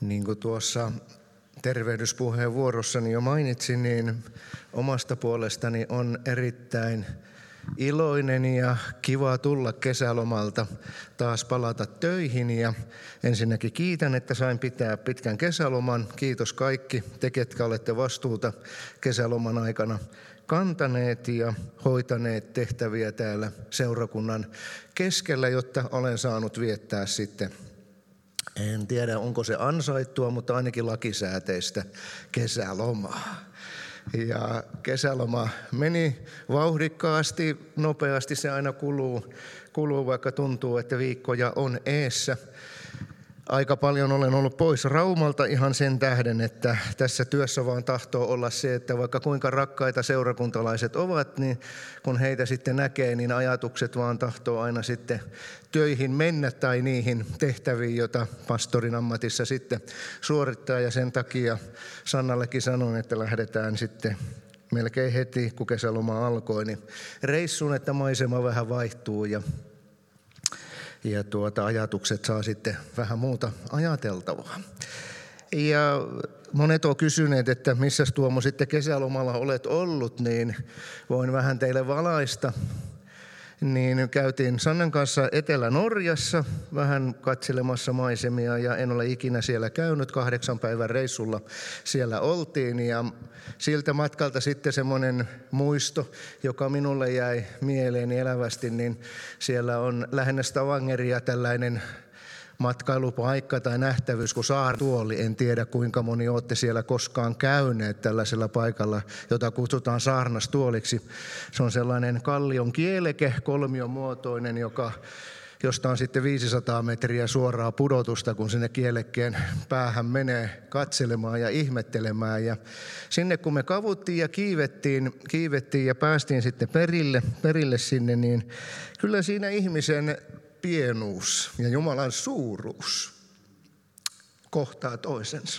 Niin kuin tuossa tervehdyspuheenvuorossani jo mainitsin, niin omasta puolestani on erittäin iloinen ja kiva tulla kesälomalta taas palata töihin. Ja ensinnäkin kiitän, että sain pitää pitkän kesäloman. Kiitos kaikki te, ketkä olette vastuuta kesäloman aikana kantaneet ja hoitaneet tehtäviä täällä seurakunnan keskellä, jotta olen saanut viettää sitten, en tiedä onko se ansaittua, mutta ainakin lakisääteistä kesälomaa. Ja kesäloma meni vauhdikkaasti, nopeasti se aina kuluu, vaikka tuntuu, että viikkoja on eessä. Aika paljon olen ollut pois Raumalta ihan sen tähden, että tässä työssä vaan tahtoo olla se, että vaikka kuinka rakkaita seurakuntalaiset ovat, niin kun heitä sitten näkee, niin ajatukset vaan tahtoo aina sitten töihin mennä tai niihin tehtäviin, joita pastorin ammatissa sitten suorittaa. Ja sen takia Sannallekin sanoin, että lähdetään sitten melkein heti, kun kesäloma alkoi, niin reissuun, että maisema vähän vaihtuu ja ajatukset saa sitten vähän muuta ajateltavaa. Ja monet on kysyneet, että missäs Tuomo sitten kesälomalla olet ollut, niin voin vähän teille valaista. Niin käytiin Sannan kanssa Etelä-Norjassa vähän katselemassa maisemia ja en ole ikinä siellä käynyt. 8 päivän reissulla siellä oltiin ja siltä matkalta sitten semmoinen muisto, joka minulle jäi mieleeni elävästi, niin siellä on lähinnä Stavangeria tällainen matkailupaikka tai nähtävyys kuin Saartuoli. En tiedä kuinka moni olette siellä koskaan käyneet tällaisella paikalla, jota kutsutaan Saarnastuoliksi. Se on sellainen kallion kieleke, kolmiomuotoinen, josta on sitten 500 metriä suoraa pudotusta, kun sinne kielekkeen päähän menee katselemaan ja ihmettelemään. Ja sinne kun me kavuttiin ja kiivettiin ja päästiin sitten perille sinne, niin kyllä siinä ihmisen pienuus ja Jumalan suuruus kohtaa toisensa.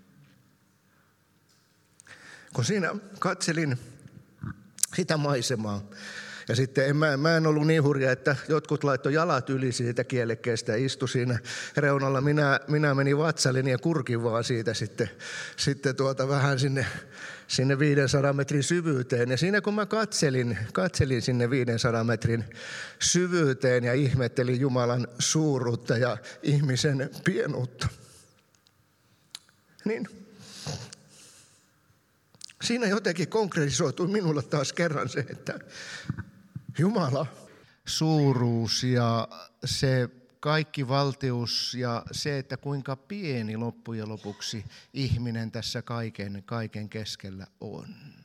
Kun siinä katselin sitä maisemaa, ja sitten mä en ollut niin hurja, että jotkut laittoi jalat yli siitä kielekkeestä ja istui siinä reunalla. Minä menin vatsalin ja kurkin vaan siitä sitten vähän sinne 500 metrin syvyyteen. Ja siinä kun mä katselin sinne 500 metrin syvyyteen ja ihmettelin Jumalan suuruutta ja ihmisen pienuutta, niin siinä jotenkin konkretisoitui minulle taas kerran se, että Jumala suuruus ja se kaikki valtius ja se, että kuinka pieni loppujen lopuksi ihminen tässä kaiken keskellä on.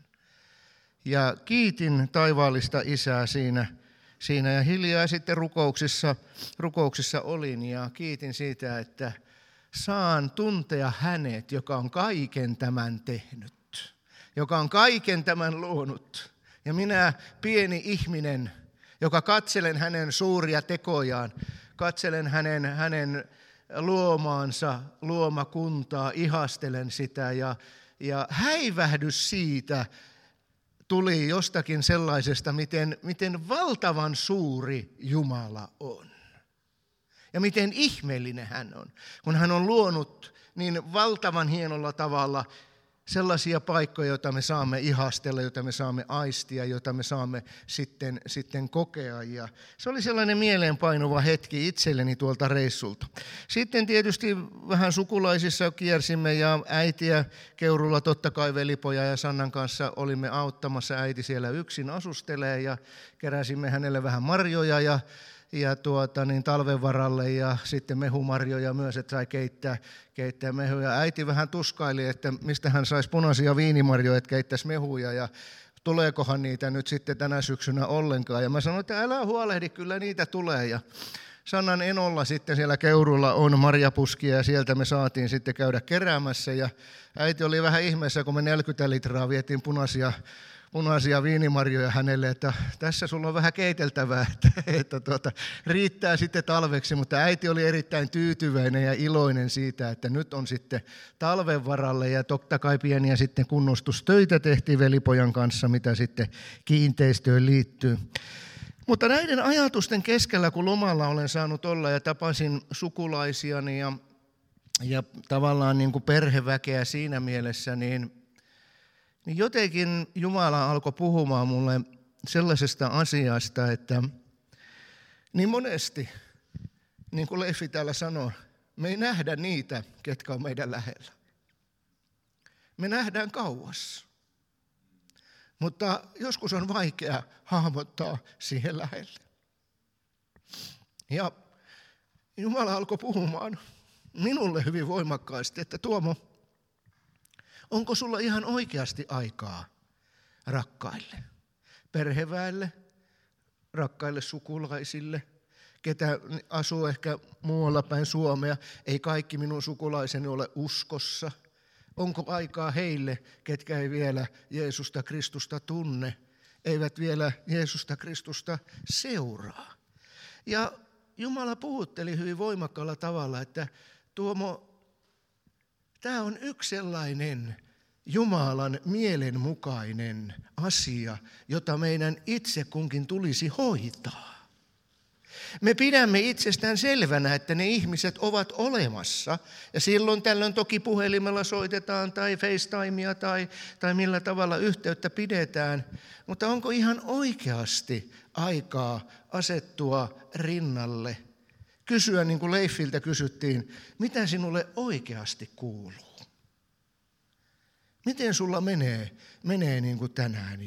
Ja kiitin taivaallista Isää siinä ja hiljaa sitten rukouksissa olin ja kiitin siitä, että saan tuntea hänet, joka on kaiken tämän tehnyt, joka on kaiken tämän luonut. Ja minä, pieni ihminen, joka katselen hänen suuria tekojaan, katselen hänen luomaansa luomakuntaa, ihastelen sitä ja häivähdys siitä tuli jostakin sellaisesta, miten valtavan suuri Jumala on. Ja miten ihmeellinen hän on, kun hän on luonut niin valtavan hienolla tavalla sellaisia paikkoja, joita me saamme ihastella, joita me saamme aistia, joita me saamme sitten kokea. Ja se oli sellainen mieleenpainuva hetki itselleni tuolta reissulta. Sitten tietysti vähän sukulaisissa kiersimme ja äitiä Keurulla totta kai velipoja ja Sannan kanssa olimme auttamassa. Äiti siellä yksin asustelee ja keräsimme hänelle vähän marjoja ja talven varalle ja sitten mehumarjoja myös, että sai keittää mehuja. Äiti vähän tuskaili, että mistä hän saisi punaisia viinimarjoja, että keittäisi mehuja ja tuleekohan niitä nyt sitten tänä syksynä ollenkaan. Ja mä sanoin, että älä huolehdi, kyllä niitä tulee. Ja Sannan enolla sitten siellä Keurulla on marjapuskia ja sieltä me saatiin sitten käydä keräämässä. Ja äiti oli vähän ihmeessä, kun me 40 litraa vietiin punaisia viinimarjoja hänelle, että tässä sulla on vähän keiteltävää, että riittää sitten talveksi, mutta äiti oli erittäin tyytyväinen ja iloinen siitä, että nyt on sitten talven varalle ja totta kai pieniä sitten kunnostustöitä tehtiin velipojan kanssa, mitä sitten kiinteistöön liittyy. Mutta näiden ajatusten keskellä, kun lomalla olen saanut olla ja tapasin sukulaisiani ja tavallaan niin kuin perheväkeä siinä mielessä, niin jotenkin Jumala alkoi puhumaan mulle sellaisesta asiasta, että niin monesti, niin kuin Leifi täällä sanoi, me ei nähdä niitä, ketkä on meidän lähellä. Me nähdään kauas, mutta joskus on vaikea hahmottaa siihen lähelle. Ja Jumala alkoi puhumaan minulle hyvin voimakkaasti, että Tuomo, onko sulla ihan oikeasti aikaa rakkaille, perheväelle, rakkaille sukulaisille, ketä asuu ehkä muualla päin Suomea, ei kaikki minun sukulaiseni ole uskossa. Onko aikaa heille, ketkä ei vielä Jeesusta Kristusta tunne, eivät vielä Jeesusta Kristusta seuraa? Ja Jumala puhutteli hyvin voimakkaalla tavalla, että Tuomo, tämä on yksi sellainen Jumalan mielenmukainen asia, jota meidän itse kunkin tulisi hoitaa. Me pidämme itsestään selvänä, että ne ihmiset ovat olemassa, ja silloin tällöin toki puhelimella soitetaan tai FaceTimea tai millä tavalla yhteyttä pidetään, mutta onko ihan oikeasti aikaa asettua rinnalle, kysyä niin kuin Leifiltä kysyttiin, mitä sinulle oikeasti kuuluu? Miten sulla menee niin kuin tänään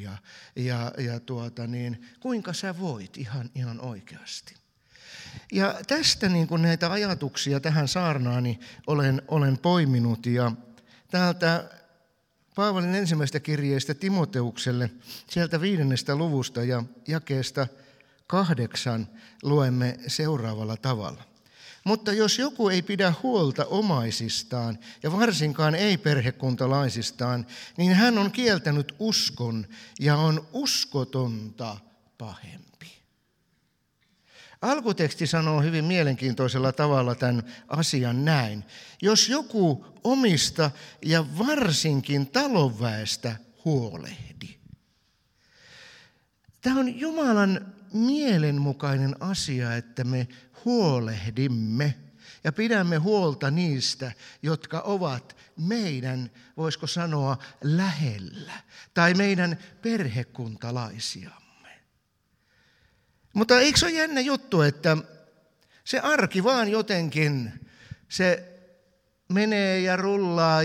kuinka sä voit ihan oikeasti? Ja tästä niin kuin näitä ajatuksia tähän saarnaani olen poiminut ja täältä Paavalin ensimmäisestä kirjeestä Timoteukselle sieltä 5. luvusta ja jakeesta 8 luemme seuraavalla tavalla. Mutta jos joku ei pidä huolta omaisistaan ja varsinkaan ei perhekuntalaisistaan, niin hän on kieltänyt uskon ja on uskotonta pahempi. Alkuteksti sanoo hyvin mielenkiintoisella tavalla tämän asian näin. Jos joku omista ja varsinkin talonväestä huolehdi. Tämä on Jumalan mielenmukainen asia, että me huolehdimme ja pidämme huolta niistä, jotka ovat meidän, voisiko sanoa, lähellä tai meidän perhekuntalaisiamme. Mutta eikö se ole jännä juttu, että se arki vaan jotenkin, se menee ja rullaa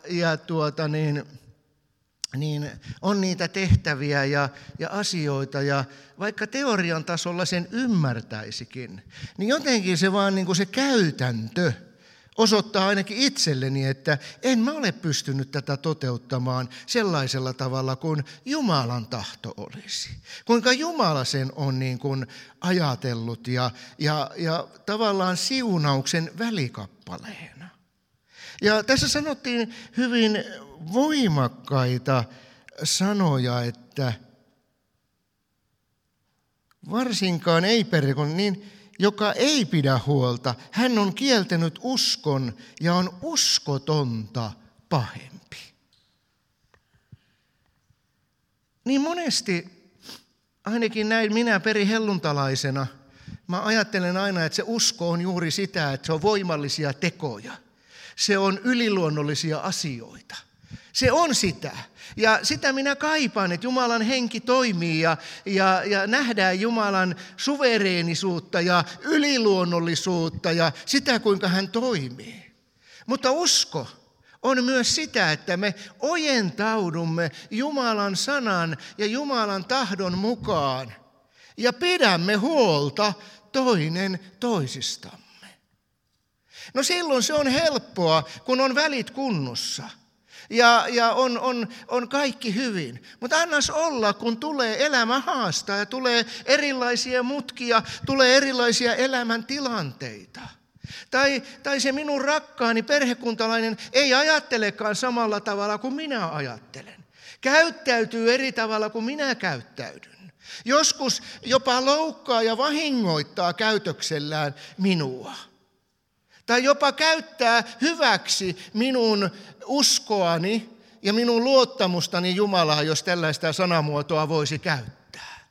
niin on niitä tehtäviä ja asioita ja vaikka teorian tasolla sen ymmärtäisikin, niin jotenkin se vaan niin kuin se käytäntö osoittaa ainakin itselleni, että en mä ole pystynyt tätä toteuttamaan sellaisella tavalla kuin Jumalan tahto olisi. Kuinka Jumala sen on niin kuin ajatellut ja tavallaan siunauksen välikappaleena. Ja tässä sanottiin hyvin voimakkaita sanoja, että varsinkaan ei niin joka ei pidä huolta, hän on kieltänyt uskon ja on uskotonta pahempi. Niin monesti, ainakin näin minä perihelluntalaisena, mä ajattelen aina, että se usko on juuri sitä, että se on voimallisia tekoja. Se on yliluonnollisia asioita. Se on sitä. Ja sitä minä kaipaan, että Jumalan henki toimii ja nähdään Jumalan suvereenisuutta ja yliluonnollisuutta ja sitä, kuinka hän toimii. Mutta usko on myös sitä, että me ojentaudumme Jumalan sanan ja Jumalan tahdon mukaan ja pidämme huolta toinen toisistamme. No silloin se on helppoa, kun on välit kunnossa. Ja on kaikki hyvin. Mutta annas olla, kun tulee elämä haastaa ja tulee erilaisia mutkia, tulee erilaisia elämäntilanteita. Tai se minun rakkaani perhekuntalainen ei ajattelekaan samalla tavalla kuin minä ajattelen. Käyttäytyy eri tavalla kuin minä käyttäydyn. Joskus jopa loukkaa ja vahingoittaa käytöksellään minua. Tai jopa käyttää hyväksi minun uskoani ja minun luottamustani Jumalaa, jos tällaista sanamuotoa voisi käyttää.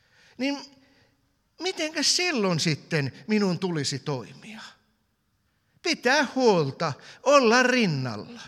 Niin mitenkä silloin sitten minun tulisi toimia? pitää huolta, olla rinnalla,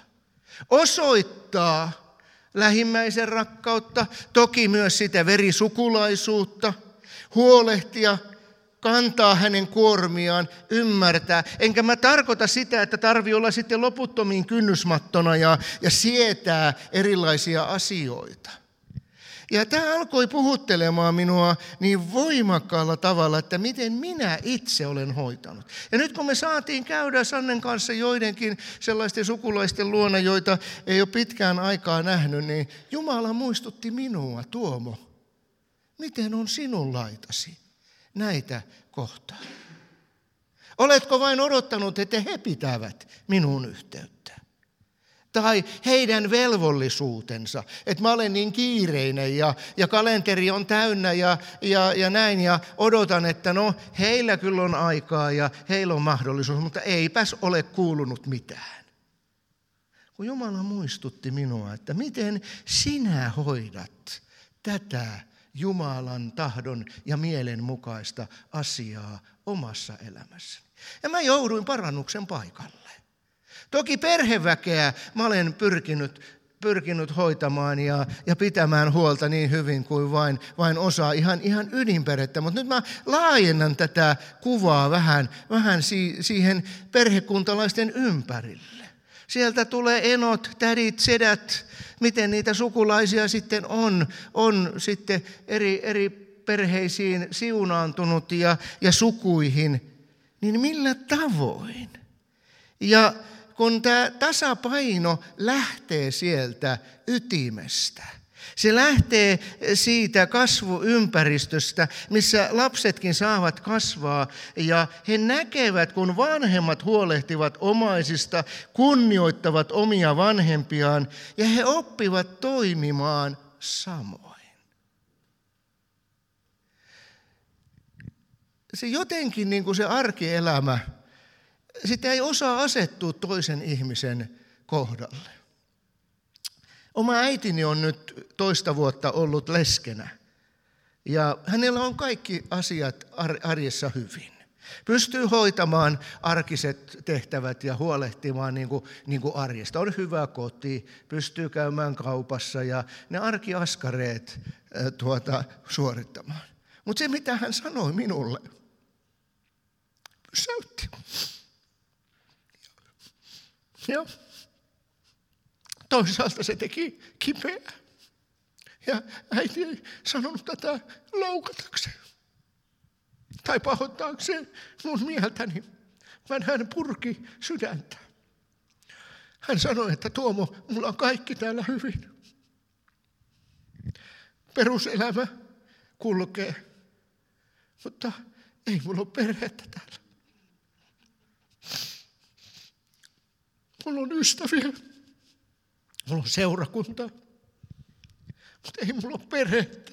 osoittaa lähimmäisen rakkautta, toki myös sitä verisukulaisuutta, huolehtia, kantaa hänen kuormiaan, ymmärtää. Enkä mä tarkoita sitä, että tarvii olla sitten loputtomiin kynnysmattona ja sietää erilaisia asioita. Ja tämä alkoi puhuttelemaan minua niin voimakkaalla tavalla, että miten minä itse olen hoitanut. Ja nyt kun me saatiin käydä Sannen kanssa joidenkin sellaisten sukulaisten luona, joita ei ole pitkään aikaa nähnyt, niin Jumala muistutti minua, Tuomo, miten on sinun laitasi näitä kohtaan. Oletko vain odottanut, että he pitävät minuun yhteyttä? Tai heidän velvollisuutensa, että mä olen niin kiireinen ja kalenteri on täynnä ja näin ja odotan, että no heillä kyllä on aikaa ja heillä on mahdollisuus, mutta eipäs ole kuulunut mitään. Kun Jumala muistutti minua, että miten sinä hoidat tätä Jumalan tahdon ja mielen mukaista asiaa omassa elämässäni. Ja mä jouduin parannuksen paikalle. Toki perheväkeä mä olen pyrkinyt hoitamaan ja pitämään huolta niin hyvin kuin vain osaa ihan ydinperhettä. Mutta nyt mä laajennan tätä kuvaa vähän siihen perhekuntalaisten ympärille. Sieltä tulee enot, tädit, sedät, miten niitä sukulaisia sitten on sitten eri perheisiin siunaantunut ja sukuihin. Niin millä tavoin? Ja kun tämä tasapaino lähtee sieltä ytimestä, se lähtee siitä kasvuympäristöstä, missä lapsetkin saavat kasvaa ja he näkevät, kun vanhemmat huolehtivat omaisista, kunnioittavat omia vanhempiaan ja he oppivat toimimaan samoin. Se jotenkin niin kuin se arkielämä, sitä ei osaa asettua toisen ihmisen kohdalle. Oma äitini on nyt 2 vuotta ollut leskenä ja hänellä on kaikki asiat arjessa hyvin. Pystyy hoitamaan arkiset tehtävät ja huolehtimaan niin kuin arjesta. On hyvä koti, pystyy käymään kaupassa ja ne arkiaskareet suorittamaan. Mutta se mitä hän sanoi minulle, pysäytti. Ja toisaalta se teki kipeää. Ja äiti ei sanonut tätä loukatakseen tai pahoittaakseen mun mieltäni, vaan hän purki sydäntä. Hän sanoi, että Tuomo, mulla on kaikki täällä hyvin. Peruselämä kulkee, mutta ei mulla ole perhettä täällä. Mulla on ystäviä, mulla on seurakuntaa, mutta ei mulla ole perhettä.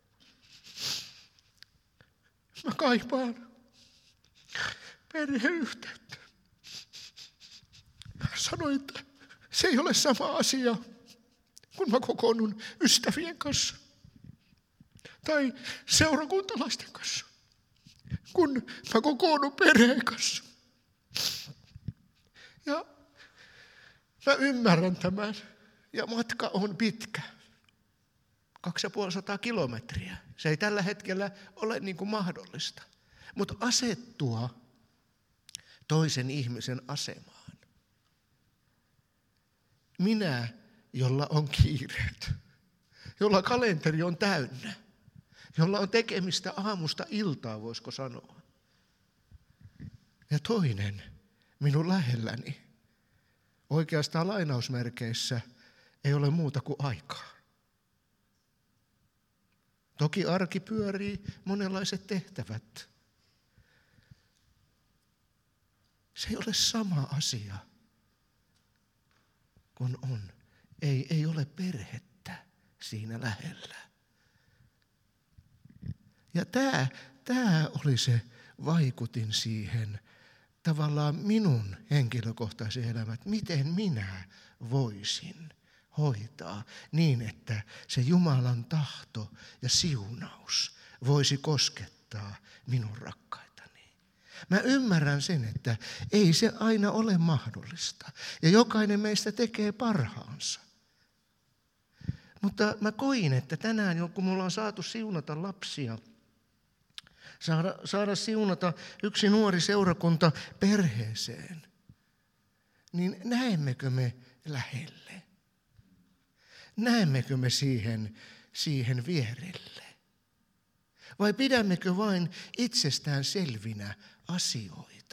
Mä kaipaan perheyhteyttä. Hän sanoi, että se ei ole sama asia, kun mä kokoonnun ystävien kanssa tai seurakuntalaisten kanssa, kun mä kokoonnun perheen kanssa. Ja mä ymmärrän tämän ja matka on pitkä. 250 kilometriä. Se ei tällä hetkellä ole niin kuin mahdollista. Mutta asettua toisen ihmisen asemaan. Minä, jolla on kiireet, jolla kalenteri on täynnä, jolla on tekemistä aamusta iltaa, voisiko sanoa. Ja toinen minun lähelläni, oikeastaan lainausmerkeissä, ei ole muuta kuin aikaa. Toki arki pyörii, monenlaiset tehtävät. Se ei ole sama asia kun on. Ei ole perhettä siinä lähellä. Ja tämä oli se vaikutin siihen tavallaan minun henkilökohtaisen elämään, että miten minä voisin hoitaa niin, että se Jumalan tahto ja siunaus voisi koskettaa minun rakkaitani. Mä ymmärrän sen, että ei se aina ole mahdollista. Ja jokainen meistä tekee parhaansa. Mutta mä koin, että tänään, kun me ollaan saatu siunata lapsia, saada siunata yksi nuori seurakunta perheeseen, niin näemmekö me lähelle? Näemmekö me siihen vierelle? Vai pidämmekö vain itsestään selvinä asioita?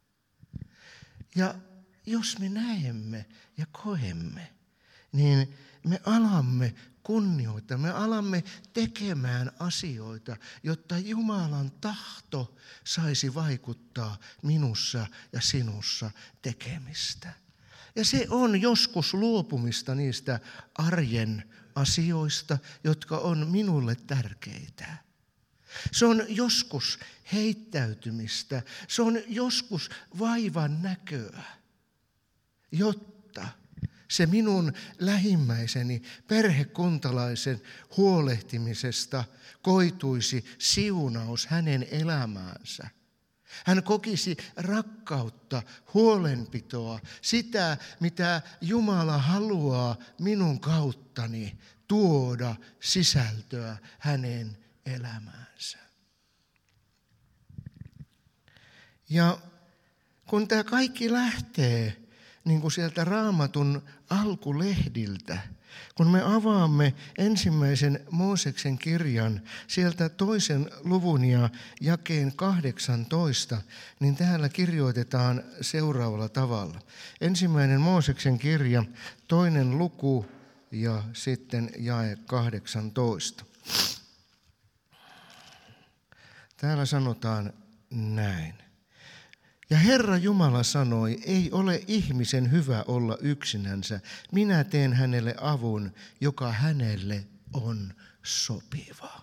Ja jos me näemme ja koemme, niin me alamme kunnioittaa, me alamme tekemään asioita, jotta Jumalan tahto saisi vaikuttaa minussa ja sinussa tekemistä. Ja se on joskus luopumista niistä arjen asioista, jotka on minulle tärkeitä. Se on joskus heittäytymistä, se on joskus vaivan näköä, jotta se minun lähimmäiseni perhekuntalaisen huolehtimisesta koituisi siunaus hänen elämäänsä. Hän kokisi rakkautta, huolenpitoa, sitä mitä Jumala haluaa minun kauttani tuoda sisältöä hänen elämäänsä. Ja kun tämä kaikki lähtee niin kuin sieltä Raamatun alkulehdiltä, kun me avaamme ensimmäisen Mooseksen kirjan sieltä 2. luvun ja jakeen 18, niin täällä kirjoitetaan seuraavalla tavalla. Ensimmäinen Mooseksen kirja, 2. luku ja sitten jae 18. Täällä sanotaan näin. Ja Herra Jumala sanoi, ei ole ihmisen hyvä olla yksinänsä. Minä teen hänelle avun, joka hänelle on sopiva.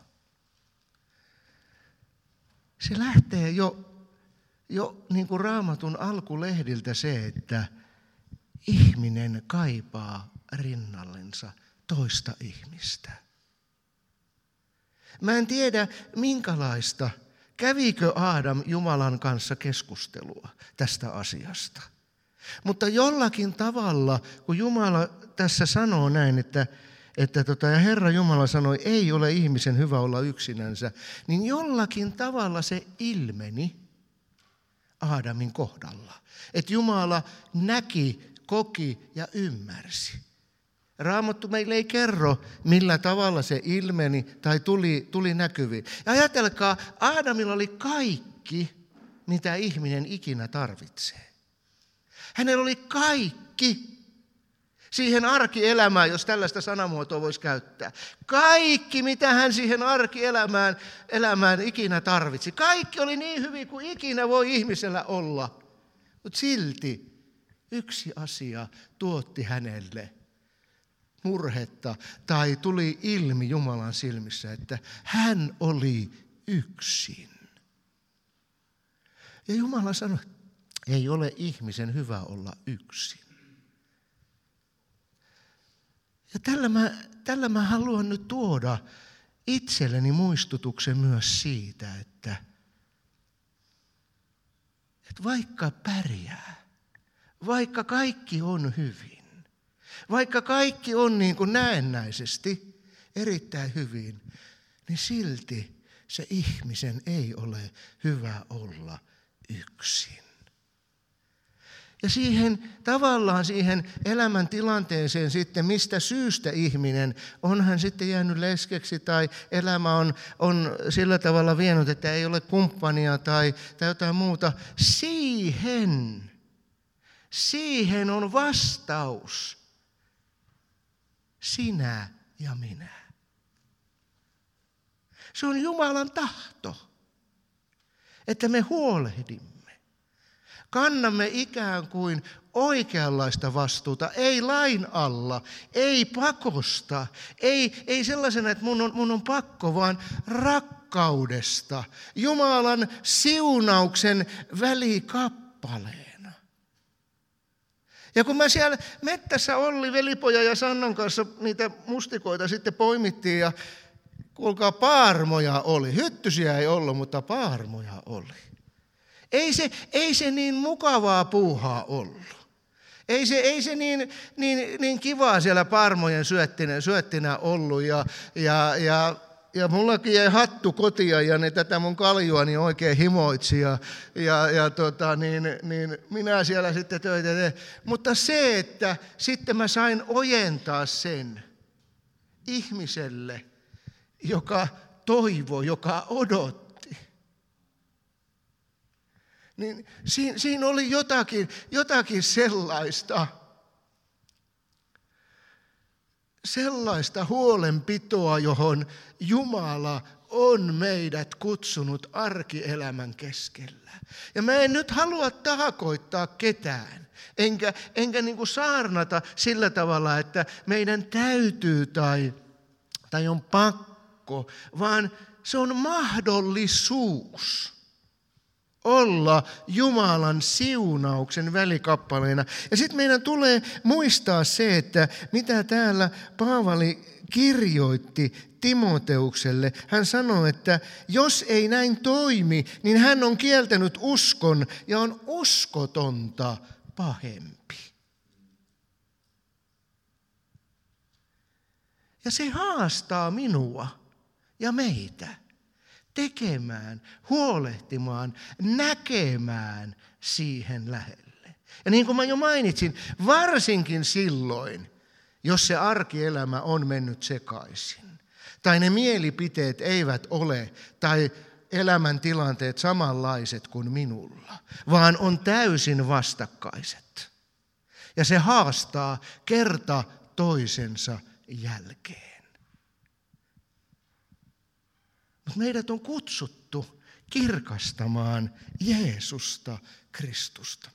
Se lähtee jo niin kuin Raamatun alkulehdiltä se, että ihminen kaipaa rinnallensa toista ihmistä. Mä en tiedä minkälaista. Kävikö Aadam Jumalan kanssa keskustelua tästä asiasta? Mutta jollakin tavalla, kun Jumala tässä sanoo näin, että ja Herra Jumala sanoi, ei ole ihmisen hyvä olla yksinänsä, niin jollakin tavalla se ilmeni Aadamin kohdalla. Että Jumala näki, koki ja ymmärsi. Raamattu meille ei kerro, millä tavalla se ilmeni tai tuli näkyviin. Ja ajatelkaa, Aadamilla oli kaikki, mitä ihminen ikinä tarvitsee. Hänellä oli kaikki siihen arkielämään, jos tällaista sanamuotoa voisi käyttää. Kaikki, mitä hän siihen arkielämään ikinä tarvitsi. Kaikki oli niin hyvin kuin ikinä voi ihmisellä olla. Mutta silti yksi asia tuotti hänelle murhetta tai tuli ilmi Jumalan silmissä, että hän oli yksin. Ja Jumala sanoi, ei ole ihmisen hyvä olla yksin. Ja tällä mä haluan nyt tuoda itselleni muistutuksen myös siitä, että vaikka pärjää, vaikka kaikki on hyvin, vaikka kaikki on niin kuin näennäisesti erittäin hyvin, niin silti se ihmisen ei ole hyvä olla yksin. Ja tavallaan siihen elämäntilanteeseen sitten, mistä syystä ihminen, on hän sitten jäänyt leskeksi tai elämä on sillä tavalla vienyt, että ei ole kumppania tai jotain muuta. Siihen on vastaus. Sinä ja minä. Se on Jumalan tahto, että me huolehdimme. Kannamme ikään kuin oikeanlaista vastuuta, ei lain alla, ei pakosta, ei sellaisena, että mun on pakko, vaan rakkaudesta, Jumalan siunauksen välikappaleena. Ja kun mä siellä mettässä Olli, velipoja ja Sannan kanssa niitä mustikoita sitten poimittiin ja kuulkaa, paarmoja oli. Hyttysiä ei ollut, mutta paarmoja oli. Ei se niin mukavaa puuhaa ollut. Ei se niin kivaa siellä parmojen syöttinä ollut ja mullakin jäi hattu kotia ja ne tätä mun kaljuani oikein himoitsi ja minä siellä sitten töitä tein. Mutta se, että sitten mä sain ojentaa sen ihmiselle, joka toivoi, joka odotti. Niin siinä oli jotakin sellaista huolenpitoa, johon Jumala on meidät kutsunut arkielämän keskellä. Ja mä en nyt halua tahakoittaa ketään, enkä niin kuin saarnata sillä tavalla, että meidän täytyy tai on pakko, vaan se on mahdollisuus olla Jumalan siunauksen välikappaleena. Ja sitten meidän tulee muistaa se, että mitä täällä Paavali kirjoitti Timoteukselle. Hän sanoi, että jos ei näin toimi, niin hän on kieltänyt uskon ja on uskotonta pahempi. Ja se haastaa minua ja meitä tekemään, huolehtimaan, näkemään siihen lähelle. Ja niin kuin mä jo mainitsin, varsinkin silloin, jos se arkielämä on mennyt sekaisin, tai ne mielipiteet eivät ole, tai elämäntilanteet samanlaiset kuin minulla, vaan on täysin vastakkaiset. Ja se haastaa kerta toisensa jälkeen. Mutta meidät on kutsuttu kirkastamaan Jeesusta, Kristusta.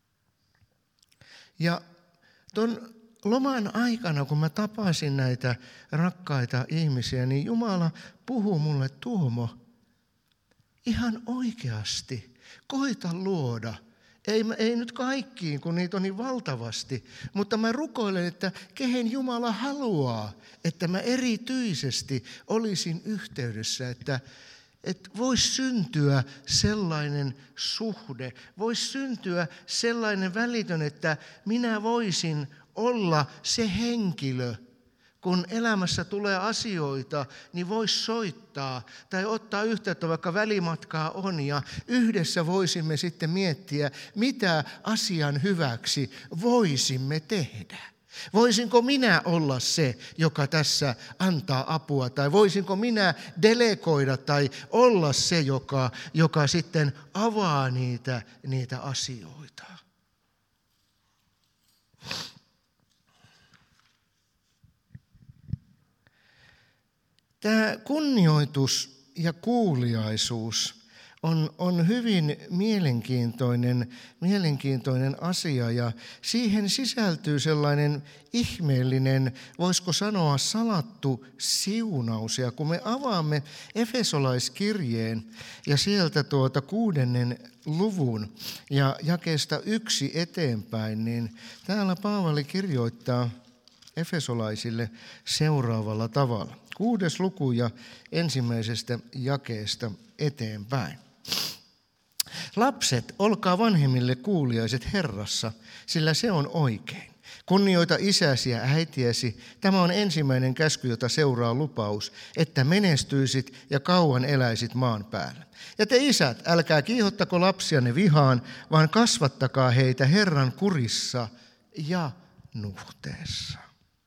Ja ton loman aikana, kun mä tapasin näitä rakkaita ihmisiä, niin Jumala puhuu mulle, Tuomo, ihan oikeasti, koita luoda. Ei nyt kaikkiin, kun niitä on niin valtavasti, mutta mä rukoilen, että kehen Jumala haluaa, että mä erityisesti olisin yhteydessä, että voisi syntyä sellainen suhde, voisi syntyä sellainen välitön, että minä voisin olla se henkilö, kun elämässä tulee asioita, niin voisi soittaa tai ottaa yhteyttä, vaikka välimatkaa on, ja yhdessä voisimme sitten miettiä, mitä asian hyväksi voisimme tehdä. Voisinko minä olla se, joka tässä antaa apua, tai voisinko minä delegoida tai olla se, joka sitten avaa niitä asioita. Tämä kunnioitus ja kuuliaisuus on hyvin mielenkiintoinen asia, ja siihen sisältyy sellainen ihmeellinen, voisiko sanoa salattu siunaus. Ja kun me avaamme Efesolaiskirjeen ja sieltä 6. luvun ja jakeesta 1 eteenpäin, niin täällä Paavali kirjoittaa efesolaisille seuraavalla tavalla. 6. luku ja 1. jakeesta eteenpäin. Lapset, olkaa vanhemmille kuuliaiset Herrassa, sillä se on oikein. Kunnioita isäsi ja äitiäsi. Tämä on ensimmäinen käsky, jota seuraa lupaus, että menestyisit ja kauan eläisit maan päällä. Ja te isät, älkää kiihottako lapsianne vihaan, vaan kasvattakaa heitä Herran kurissa ja nuhteessa.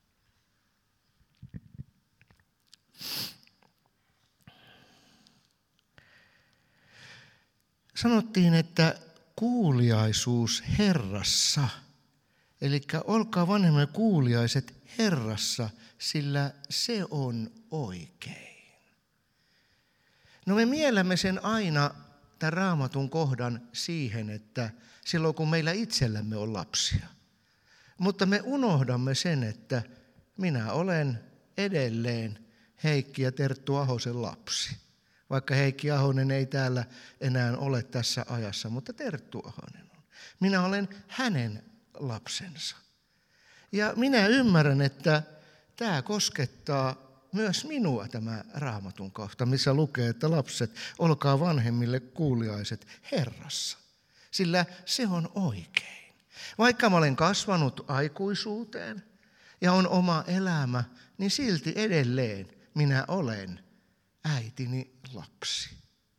Sanottiin, että kuuliaisuus Herrassa, eli olkaa vanhemmille kuuliaiset Herrassa, sillä se on oikein. No me miellämme sen aina, tämän Raamatun kohdan, siihen, että silloin kun meillä itsellämme on lapsia. Mutta me unohdamme sen, että minä olen edelleen Heikki ja Terttu Ahosen lapsi. Vaikka Heikki Ahonen ei täällä enää ole tässä ajassa, mutta Terttu Ahonen on. Minä olen hänen lapsensa. Ja minä ymmärrän, että tämä koskettaa myös minua, tämä Raamatun kohta, missä lukee, että lapset, olkaa vanhemmille kuuliaiset Herrassa. sillä se on oikein. Vaikka mä olen kasvanut aikuisuuteen ja on oma elämä, niin silti edelleen minä olen äitini lapsi.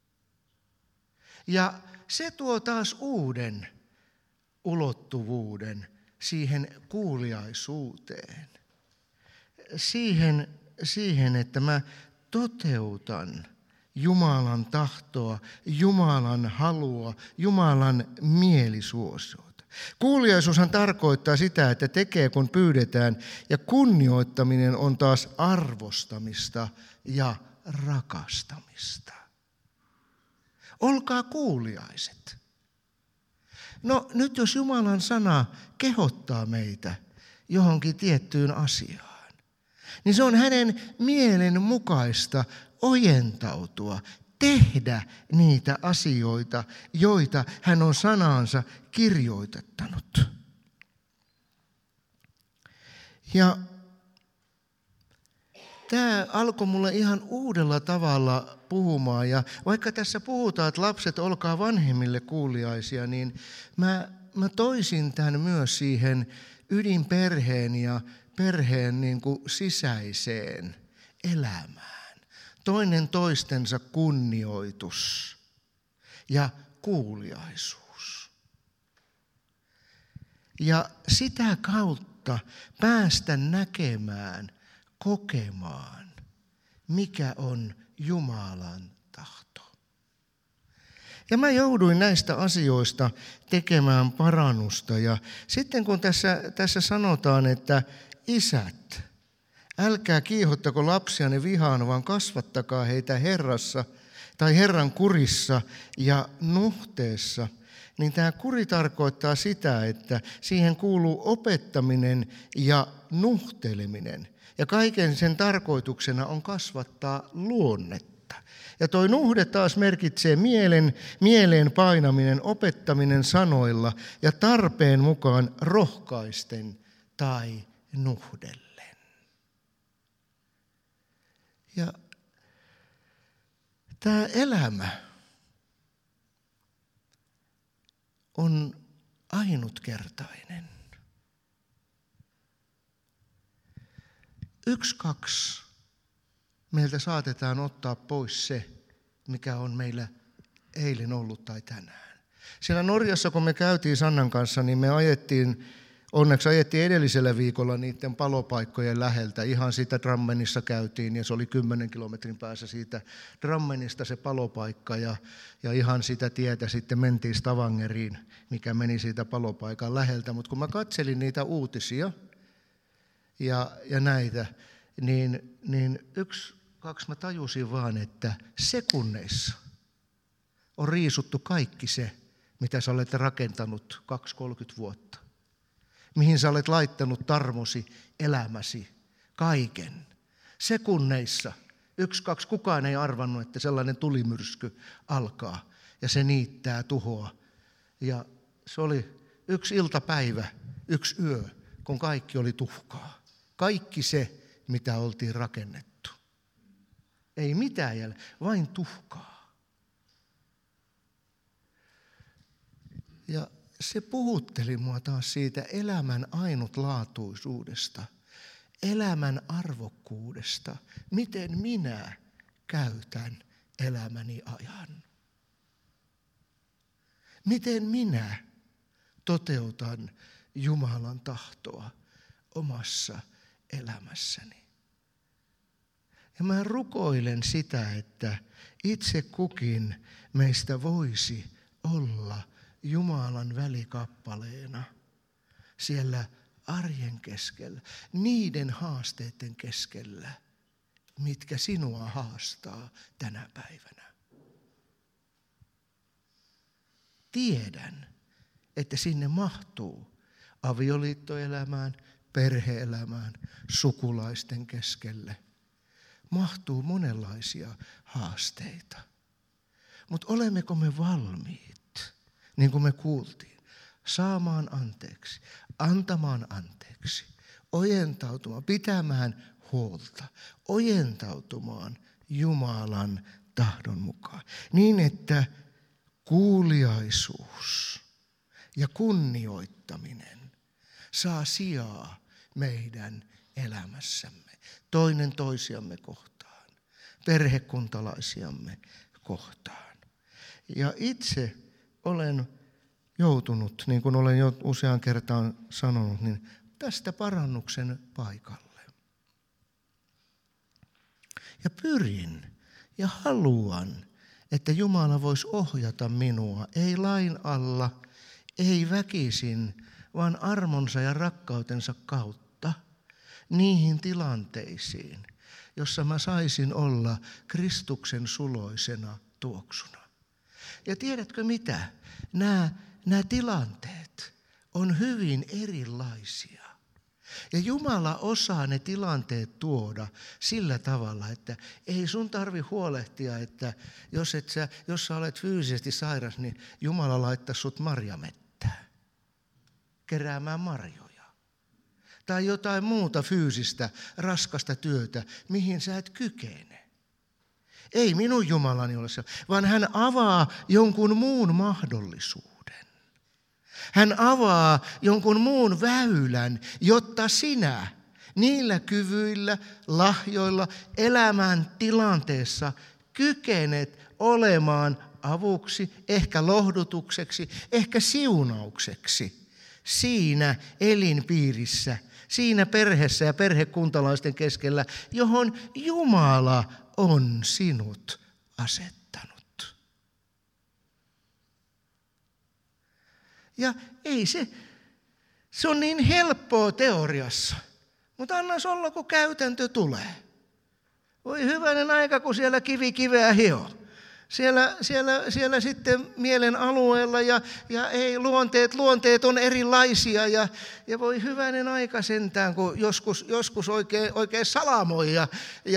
Ja se tuo taas uuden ulottuvuuden siihen kuuliaisuuteen. Siihen, että mä toteutan Jumalan tahtoa, Jumalan halua, Jumalan mielisuosiota. Kuuliaisuushan tarkoittaa sitä, että tekee kun pyydetään, ja kunnioittaminen on taas arvostamista ja rakastamista. Olkaa kuuliaiset. No nyt jos Jumalan sana kehottaa meitä johonkin tiettyyn asiaan, niin se on hänen mielen mukaista ojentautua, tehdä niitä asioita, joita hän on sanaansa kirjoitettanut. Ja tämä alkoi mulle ihan uudella tavalla puhumaan. Ja vaikka tässä puhutaan, että lapset, olkaa vanhemmille kuuliaisia, niin mä toisin tämän myös siihen ydinperheen ja perheen niin kuin sisäiseen elämään. Toinen toistensa kunnioitus ja kuuliaisuus. Ja sitä kautta päästä näkemään, kokemaan, mikä on Jumalan tahto. Ja mä jouduin näistä asioista tekemään parannusta. Ja sitten kun tässä sanotaan, että isät, älkää kiihottako lapsianne vihaan, vaan kasvattakaa heitä Herrassa tai Herran kurissa ja nuhteessa, niin tämä kuri tarkoittaa sitä, että siihen kuuluu opettaminen ja nuhteleminen. Ja kaiken sen tarkoituksena on kasvattaa luonnetta. Ja toi nuhde taas merkitsee mieleen painaminen, opettaminen sanoilla ja tarpeen mukaan rohkaisten tai nuhdellen. Ja tämä elämä on ainutkertainen. 1-2 meiltä saatetaan ottaa pois se, mikä on meillä eilen ollut tai tänään. Siellä Norjassa, kun me käytiin Sannan kanssa, niin me onneksi ajettiin edellisellä viikolla niiden palopaikkojen läheltä. Ihan siitä Drammenissa käytiin ja se oli 10 kilometrin päässä siitä Drammenista se palopaikka. Ja ihan sitä tietä sitten mentiin Stavangeriin, mikä meni siitä palopaikan läheltä. Mutta kun mä katselin niitä uutisia ja näitä, niin 1-2 mä tajusin vaan, että sekunneissa on riisuttu kaikki se, mitä sä olet rakentanut 20-30 vuotta. Mihin sä olet laittanut tarmosi, elämäsi, kaiken. Sekunneissa, 1-2, kukaan ei arvannut, että sellainen tulimyrsky alkaa ja se niittää tuhoa. Ja se oli 1 iltapäivä, 1 yö, kun kaikki oli tuhkaa. Kaikki se, mitä oltiin rakennettu. Ei mitään jäljellä, vain tuhkaa. Ja se puhutteli mua taas siitä elämän ainutlaatuisuudesta, elämän arvokkuudesta, miten minä käytän elämäni ajan. Miten minä toteutan Jumalan tahtoa omassa elämässäni. Ja mä rukoilen sitä, että itse kukin meistä voisi olla Jumalan välikappaleena siellä arjen keskellä, niiden haasteiden keskellä, mitkä sinua haastaa tänä päivänä. Tiedän, että sinne mahtuu avioliittoelämään, perhe-elämään, sukulaisten keskelle. Mahtuu monenlaisia haasteita. Mutta olemmeko me valmiit, niin kuin me kuultiin, saamaan anteeksi, antamaan anteeksi, ojentautumaan, pitämään huolta, ojentautumaan Jumalan tahdon mukaan. Niin, että kuuliaisuus ja kunnioittaminen saa sijaa meidän elämässämme, toinen toisiamme kohtaan, perhekuntalaisiamme kohtaan. Ja itse olen joutunut, niin kuin olen jo useaan kertaan sanonut, niin tästä parannuksen paikalle. Ja pyrin ja haluan, että Jumala voisi ohjata minua, ei lain alla, ei väkisin, vaan armonsa ja rakkautensa kautta niihin tilanteisiin, jossa mä saisin olla Kristuksen suloisena tuoksuna. Ja tiedätkö mitä? Nämä tilanteet on hyvin erilaisia. Ja Jumala osaa ne tilanteet tuoda sillä tavalla, että ei sun tarvi huolehtia, että jos sä olet fyysisesti sairas, niin Jumala laittaa sut marjamettään, keräämään marjoja. Tai jotain muuta fyysistä, raskasta työtä, mihin sä et kykene. Ei minun Jumalani ole se, vaan hän avaa jonkun muun mahdollisuuden. Hän avaa jonkun muun väylän, jotta sinä niillä kyvyillä, lahjoilla, elämän tilanteessa kykenet olemaan avuksi, ehkä lohdutukseksi, ehkä siunaukseksi siinä elinpiirissä, siinä perheessä ja perhekuntalaisten keskellä, johon Jumala on sinut asettanut. Ja ei se on niin helppoa teoriassa, mutta annas olla, kun käytäntö tulee. Voi hyvänen aika, kun siellä kivi kiveä hioo. Siellä sitten mielen alueella ja ei luonteet on erilaisia ja voi hyvänen aika sentään, kun joskus oikein salamoi ja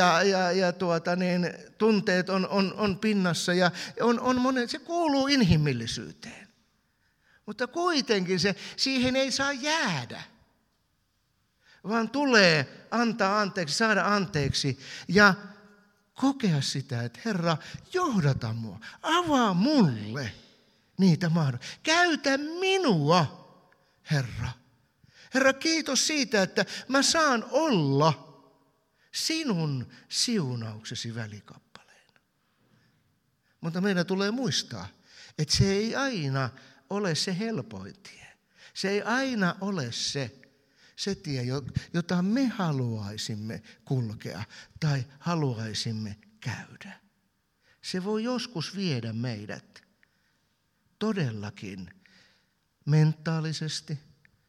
tunteet on pinnassa ja se kuuluu inhimillisyyteen. Mutta kuitenkin siihen ei saa jäädä, vaan tulee antaa anteeksi, saada anteeksi ja kokea sitä, että Herra, johdata mua, avaa mulle niitä mahdollisuuksia. Käytä minua, Herra. Herra, kiitos siitä, että mä saan olla sinun siunauksesi välikappaleena. Mutta meidän tulee muistaa, että se ei aina ole se helpoin tie. Se ei aina ole se tie, jota me haluaisimme kulkea tai haluaisimme käydä. Se voi joskus viedä meidät todellakin mentaalisesti,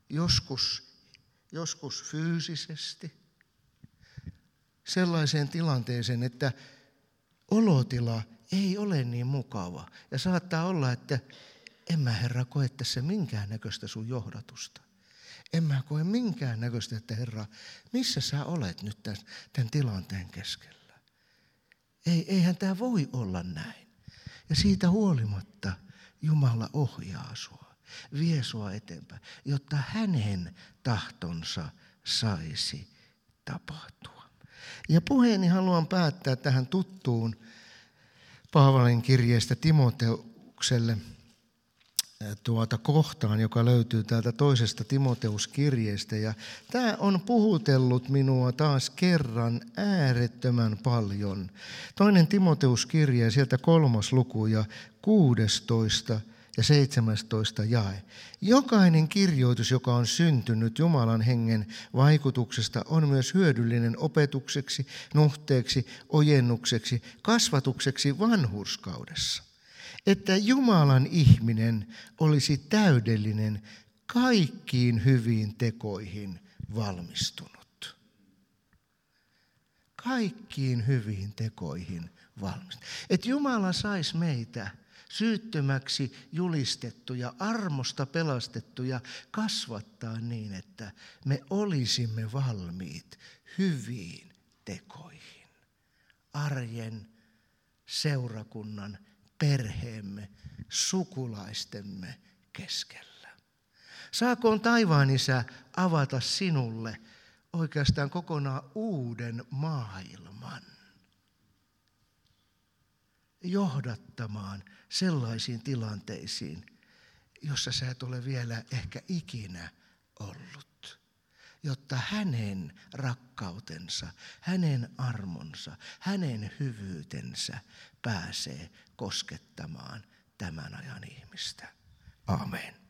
joskus fyysisesti sellaiseen tilanteeseen, että olotila ei ole niin mukava. Ja saattaa olla, että en mä, Herra, koe tässä minkäännäköistä sun johdatusta. En mä koe minkäännäköistä, että Herra, missä sä olet nyt tämän tilanteen keskellä? Eihän tämä voi olla näin. Ja siitä huolimatta Jumala ohjaa sua, vie sua eteenpäin, jotta hänen tahtonsa saisi tapahtua. Ja puheeni haluan päättää tähän tuttuun Paavalin kirjeestä Timoteukselle kohtaan, joka löytyy täältä toisesta Timoteuskirjeestä. Ja tämä on puhutellut minua taas kerran äärettömän paljon. Toinen Timoteuskirje, sieltä 3. luku ja 16 ja 17 jae. Jokainen kirjoitus, joka on syntynyt Jumalan hengen vaikutuksesta, on myös hyödyllinen opetukseksi, nuhteeksi, ojennukseksi, kasvatukseksi vanhurskaudessa. Että Jumalan ihminen olisi täydellinen, kaikkiin hyviin tekoihin valmistunut. Kaikkiin hyviin tekoihin valmistunut. Että Jumala saisi meitä syyttömäksi julistettuja, armosta pelastettuja, kasvattaa niin, että me olisimme valmiit hyviin tekoihin. Arjen, seurakunnan, perheemme, sukulaistemme keskellä. Saakoon taivaan Isä avata sinulle oikeastaan kokonaan uuden maailman. johdattamaan sellaisiin tilanteisiin, jossa sä et ole vielä ehkä ikinä ollut, jotta hänen rakkautensa, hänen armonsa, hänen hyvyytensä pääsee koskettamaan tämän ajan ihmistä. Amen.